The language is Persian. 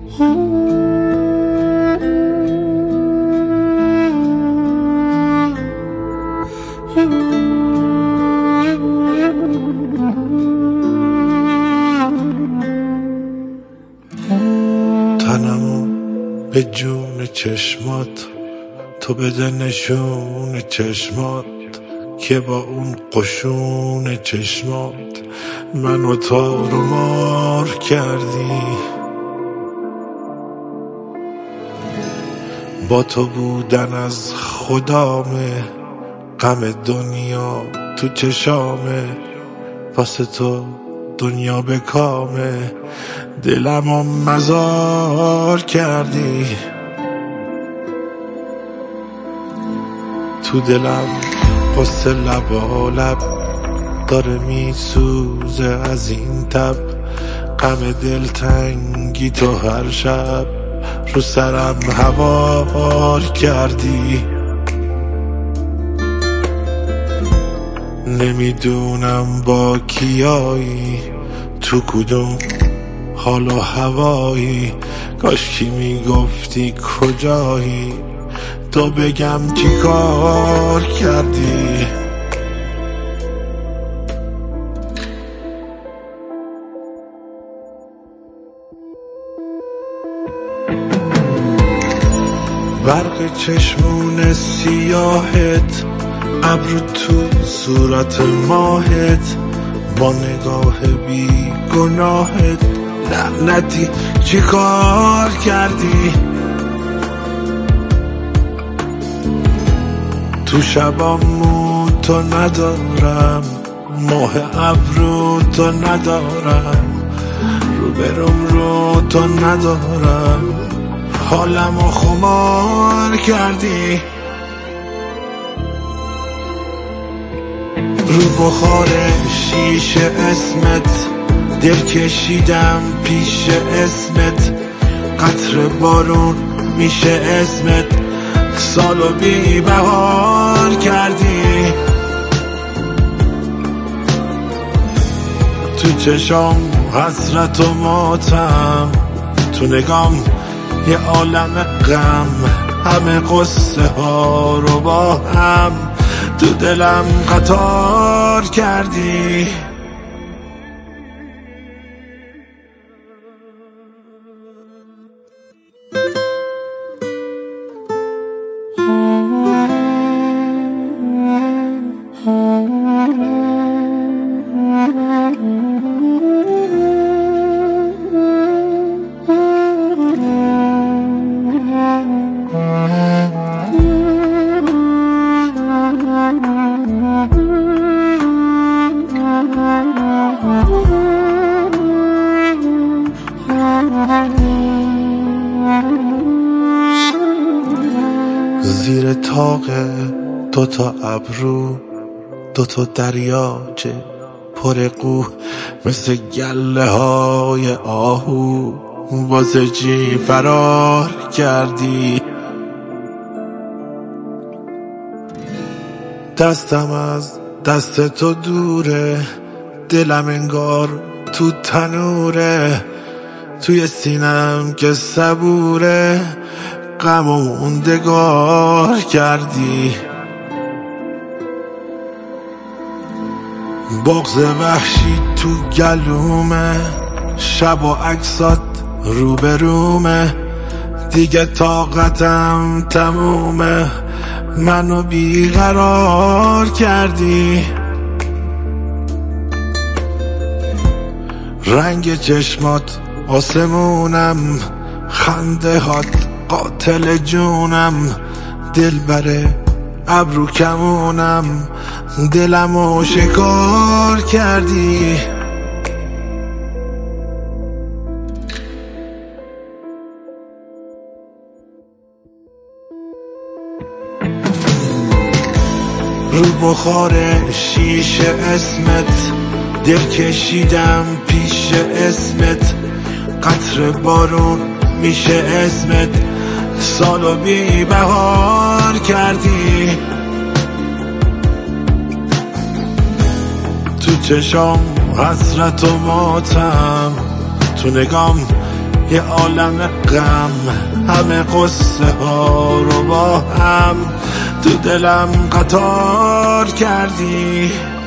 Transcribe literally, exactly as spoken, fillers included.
تنمو به جون چشمات، تو بده نشون چشمات که با اون قشون چشمات منو تار و مار کردی. با تو بودن از خدامه، غم دنیا تو چشامه، واسه تو دنیا به کامه، دلمو مزار کردی. تو دلم قصه لب لب داره میسوزه از این تب، غم دلتنگی تو هر شب رو سرم هوار کردی. نمیدونم با کیایی، تو کدوم حال و هوایی، کاشکی میگفتی کجایی، تو بگم چی کار کردی. برق چشمون سیاهت، ابرو تو صورت ماهت، با نگاه بی گناهت، لعنتی چی کار کردی. تو شبامو تو ندارم، ماه ابرو تو ندارم، رو برم رو تو ندارم، حالمو خمار کردی. رو بخار شیشه اسمت، دل کشیدم پیش اسمت، قطر بارون میشه اسمت، سالو بی بهار کردی. تو چشام حسرت و ماتم، تو نگام یه عالم غم، همه قصه ها رو با هم تو دلم قطار کردی. زیر طاق دوتا ابرو، دوتا دریاچه پر قو، مثل گله های آهو واسه چی فرار کردی. دستم از دست تو دوره، دلم انگار تو تنوره، توی سینم که صبوره، غم و موندگار کردی. بغض وحشی تو گلومه، شب و عکسات رو به رومه، دیگه طاقتم تمومه، منو بیقرار کردی. رنگ چشمات آسمونم، خنده هات قاتل جونم، دل بره ابرو کمونم، دلمو شکار کردی. رو بخار شیشه اسمت، دل کشیدم پیش اسمت، قطر بارون میشه اسمت، سالو بی بهار کردی. تو چشام حسرت و ماتم، تو نگام یه عالم غم، همه قصه ها رو با هم تو دلم قطار کردی.